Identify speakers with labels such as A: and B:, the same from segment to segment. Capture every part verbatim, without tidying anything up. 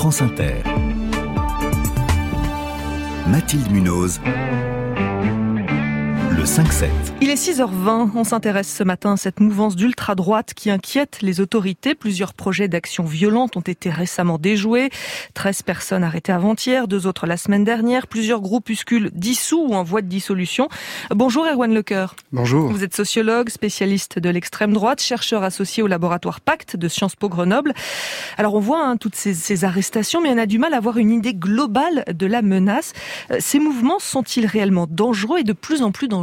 A: France Inter. Mathilde Munoz. Le cinq sept.
B: Il est six heures vingt, on s'intéresse ce matin à cette mouvance d'ultra-droite qui inquiète les autorités. Plusieurs projets d'action violente ont été récemment déjoués. treize personnes arrêtées avant-hier, deux autres la semaine dernière. Plusieurs groupuscules dissous ou en voie de dissolution. Bonjour Erwan Lecoeur.
C: Bonjour.
B: Vous êtes sociologue, spécialiste de l'extrême droite, chercheur associé au laboratoire Pacte de Sciences Po Grenoble. Alors on voit hein, toutes ces, ces arrestations, mais on a du mal à avoir une idée globale de la menace. Ces mouvements sont-ils réellement dangereux et de plus en plus dangereux ?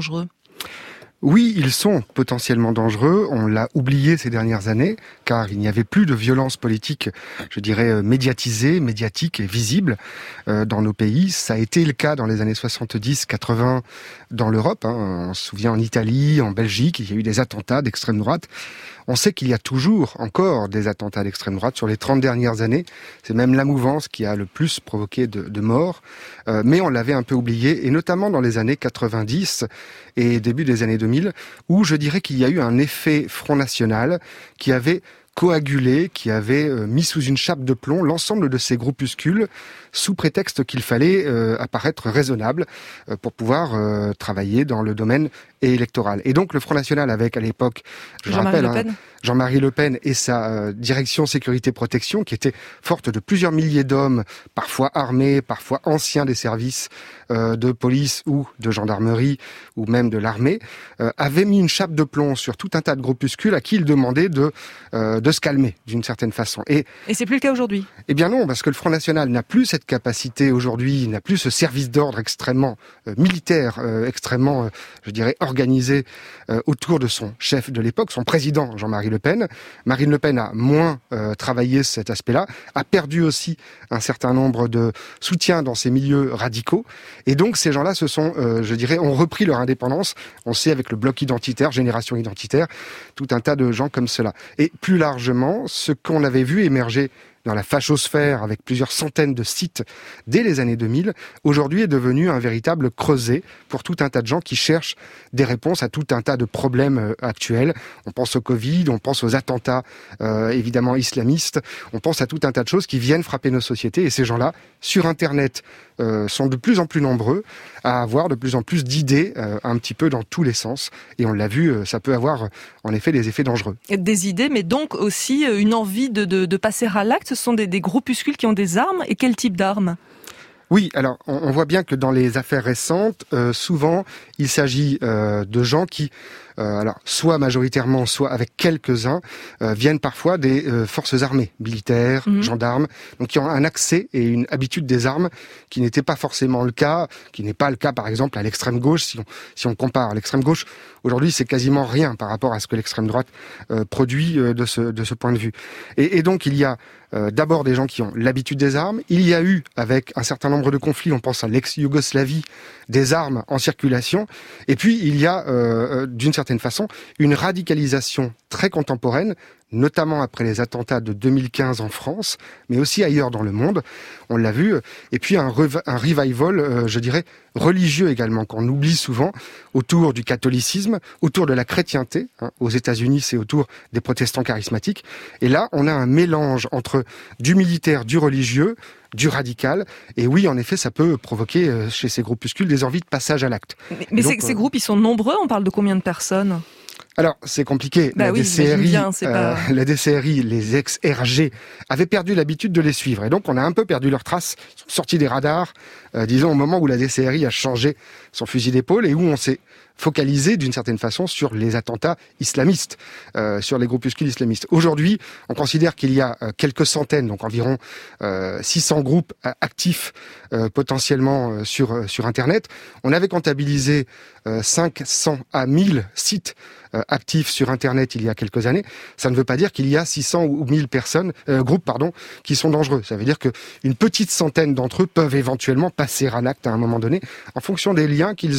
C: Oui, ils sont potentiellement dangereux. On l'a oublié ces dernières années, car il n'y avait plus de violence politique, je dirais, médiatisée, médiatique et visible euh, dans nos pays. Ça a été le cas dans les années soixante-dix quatre-vingts dans l'Europe. Hein. On se souvient en Italie, en Belgique, il y a eu des attentats d'extrême droite. On sait qu'il y a toujours encore des attentats d'extrême droite sur les trente dernières années. C'est même la mouvance qui a le plus provoqué de, de morts. Euh, mais on l'avait un peu oublié, et notamment dans les années quatre-vingt-dix et début des années deux mille, où je dirais qu'il y a eu un effet Front National qui avait coagulé, qui avait euh, mis sous une chape de plomb l'ensemble de ces groupuscules sous prétexte qu'il fallait euh, apparaître raisonnable euh, pour pouvoir euh, travailler dans le domaine électoral. Et donc le Front National avec à l'époque, je
B: Jean-Marie
C: rappelle,
B: Le Pen.
C: Hein, Jean-Marie Le Pen et sa euh, direction sécurité-protection qui était forte de plusieurs milliers d'hommes, parfois armés, parfois anciens des services euh, de police ou de gendarmerie ou même de l'armée, euh, avait mis une chape de plomb sur tout un tas de groupuscules à qui il demandait de euh, de se calmer d'une certaine façon. Et,
B: Et c'est plus le cas aujourd'hui ?
C: Eh bien non, parce que le Front National n'a plus cette capacité aujourd'hui, il n'a plus ce service d'ordre extrêmement euh, militaire, euh, extrêmement, euh, je dirais, organisé euh, autour de son chef de l'époque, son président Jean-Marie Le Pen. Marine Le Pen a moins euh, travaillé cet aspect-là, a perdu aussi un certain nombre de soutiens dans ces milieux radicaux. Et donc ces gens-là se sont, euh, je dirais, ont repris leur indépendance. On sait avec le bloc identitaire, Génération Identitaire, tout un tas de gens comme cela. Et plus largement, ce qu'on avait vu émerger dans la fachosphère, avec plusieurs centaines de sites dès les années deux mille, aujourd'hui est devenu un véritable creuset pour tout un tas de gens qui cherchent des réponses à tout un tas de problèmes actuels. On pense au Covid, on pense aux attentats euh, évidemment islamistes, on pense à tout un tas de choses qui viennent frapper nos sociétés. Et ces gens-là, sur Internet, euh, sont de plus en plus nombreux à avoir de plus en plus d'idées, euh, un petit peu dans tous les sens. Et on l'a vu, euh, ça peut avoir en effet des effets dangereux.
B: Des idées, mais donc aussi une envie de, de, de passer à l'acte. Ce sont des, des groupuscules qui ont des armes. Et quel type d'armes ?
C: Oui, alors on, on voit bien que dans les affaires récentes, euh, souvent il s'agit euh, de gens qui, euh, alors soit majoritairement, soit avec quelques-uns, euh, viennent parfois des euh, forces armées, militaires, mmh. gendarmes, donc qui ont un accès et une habitude des armes qui n'était pas forcément le cas, qui n'est pas le cas par exemple à l'extrême gauche. Si on, si on compare à l'extrême gauche, aujourd'hui c'est quasiment rien par rapport à ce que l'extrême droite euh, produit euh, de ce de ce point de vue. Et, et donc il y a Euh, d'abord des gens qui ont l'habitude des armes. Il y a eu, avec un certain nombre de conflits, on pense à l'ex-Yougoslavie, des armes en circulation. Et puis, il y a, euh, d'une certaine façon, une radicalisation très contemporaine, notamment après les attentats de deux mille quinze en France, mais aussi ailleurs dans le monde. On l'a vu. Et puis, un, rev- un revival, euh, je dirais, religieux également, qu'on oublie souvent, autour du catholicisme, autour de la chrétienté. Hein, aux États-Unis, c'est autour des protestants charismatiques. Et là, on a un mélange entre du militaire, du religieux, du radical. Et oui, en effet, ça peut provoquer euh, chez ces groupuscules des envies de passage à l'acte.
B: Mais, mais donc, ces, euh... ces groupes, ils sont nombreux. On parle de combien de personnes ?
C: Alors, c'est compliqué.
B: Bah
C: la,
B: oui,
C: D C R I,
B: bien, c'est pas...
C: euh, la D C R I, les ex-R G, avaient perdu l'habitude de les suivre. Et donc, on a un peu perdu leurs traces, ils sont sortis des radars, euh, disons, au moment où la D C R I a changé son fusil d'épaule et où on s'est focalisé, d'une certaine façon, sur les attentats islamistes, euh, sur les groupuscules islamistes. Aujourd'hui, on considère qu'il y a euh, quelques centaines, donc environ euh, six cents groupes euh, actifs euh, potentiellement euh, sur, euh, sur Internet. On avait comptabilisé euh, cinq cents à mille sites euh, actifs sur Internet il y a quelques années. Ça ne veut pas dire qu'il y a six cents ou mille personnes, euh, groupes pardon, qui sont dangereux. Ça veut dire qu'une petite centaine d'entre eux peuvent éventuellement passer à l'acte à un moment donné, en fonction des liens qu'ils ont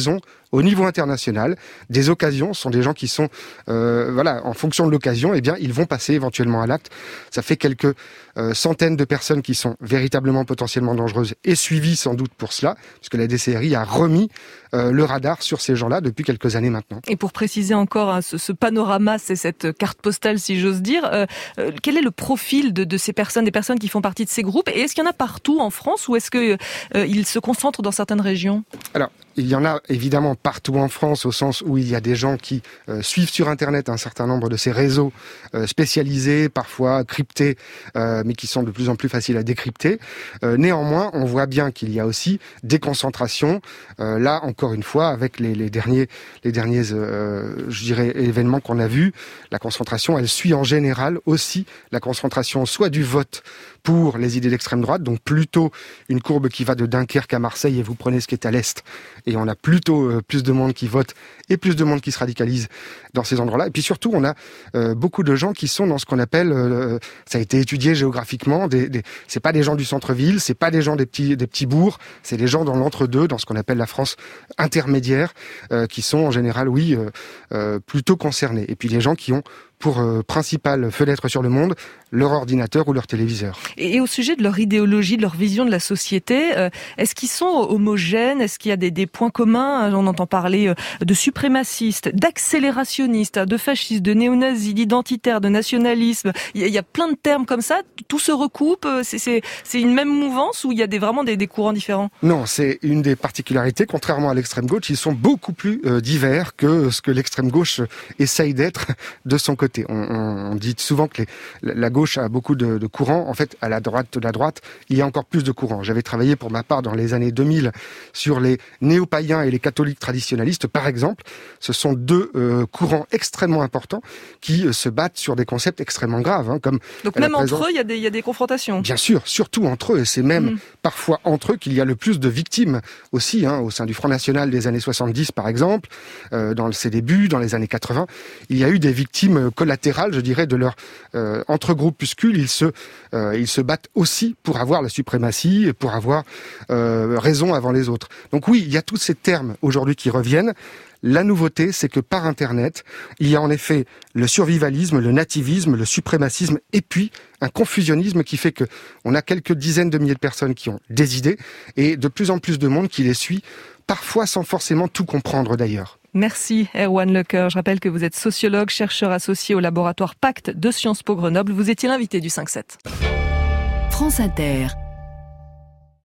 C: au niveau international, des occasions, ce sont des gens qui sont, euh, voilà, en fonction de l'occasion, eh bien, ils vont passer éventuellement à l'acte. Ça fait quelques euh, centaines de personnes qui sont véritablement potentiellement dangereuses et suivies sans doute pour cela, puisque la D C R I a remis euh, le radar sur ces gens-là depuis quelques années maintenant.
B: Et pour préciser encore hein, ce, ce panorama, c'est cette carte postale, si j'ose dire, euh, euh, quel est le profil de, de ces personnes, des personnes qui font partie de ces groupes, et est-ce qu'il y en a partout en France ou est-ce que euh, ils se concentrent dans certaines régions ?
C: Alors, il y en a évidemment partout en France, au sens où il y a des gens qui euh, suivent sur Internet un certain nombre de ces réseaux euh, spécialisés, parfois cryptés, euh, mais qui sont de plus en plus faciles à décrypter. Euh, néanmoins, on voit bien qu'il y a aussi des concentrations. Euh, là, encore une fois, avec les, les derniers, les derniers, euh, je dirais, événements qu'on a vus, la concentration, elle suit en général aussi la concentration soit du vote pour les idées d'extrême droite, donc plutôt une courbe qui va de Dunkerque à Marseille, et vous prenez ce qui est à l'est, et on a plutôt euh, plus de monde qui vote et plus de monde qui se radicalise dans ces endroits-là. Et puis surtout, on a euh, beaucoup de gens qui sont dans ce qu'on appelle, euh, ça a été étudié géographiquement, des, des, c'est pas des gens du centre-ville, c'est pas des gens des petits, des petits bourgs, c'est des gens dans l'entre-deux, dans ce qu'on appelle la France intermédiaire, euh, qui sont en général, oui, euh, euh, plutôt concernés. Et puis les gens qui ont pour euh, principale fenêtre sur le monde, leur ordinateur ou leur téléviseur.
B: Et, et au sujet de leur idéologie, de leur vision de la société, euh, est-ce qu'ils sont homogènes ? Est-ce qu'il y a des, des points communs ? On entend parler de suprémacistes, d'accélérationnistes, de fascistes, de néo-nazis, d'identitaires, de nationalisme. Il y, a, il y a plein de termes comme ça. Tout se recoupe. C'est, c'est, c'est une même mouvance ou il y a des, vraiment des, des courants différents ?
C: Non, c'est une des particularités. Contrairement à l'extrême gauche, ils sont beaucoup plus euh, divers que ce que l'extrême gauche essaye d'être de son côté. On, on dit souvent que les, la gauche a beaucoup de, de courants. En fait, à la droite de la droite, il y a encore plus de courants. J'avais travaillé pour ma part dans les années deux mille sur les néo-païens et les catholiques traditionnalistes, par exemple. Ce sont deux euh, courants extrêmement importants qui euh, se battent sur des concepts extrêmement graves. Hein, comme
B: Donc même entre eux, il y a des, il y a des confrontations.
C: Bien sûr, surtout entre eux. Et c'est même
B: mmh.
C: parfois entre eux qu'il y a le plus de victimes aussi, hein, au sein du Front National des années soixante-dix, par exemple, euh, dans ses débuts, dans les années quatre-vingts. Il y a eu des victimes collatérales, je dirais, de leur euh, entre-groupuscule. Ils se, euh, ils se battent aussi pour avoir la suprématie, pour avoir euh, raison avant les autres. Donc oui, il y a tous ces termes aujourd'hui qui reviennent. La nouveauté, c'est que par Internet, il y a en effet le survivalisme, le nativisme, le suprémacisme, et puis un confusionnisme qui fait que on a quelques dizaines de milliers de personnes qui ont des idées, et de plus en plus de monde qui les suit, parfois sans forcément tout comprendre d'ailleurs.
B: Merci Erwan Lecoeur. Je rappelle que vous êtes sociologue, chercheur associé au laboratoire Pacte de Sciences Po Grenoble. Vous étiez l'invité du cinq sept.
A: France Inter.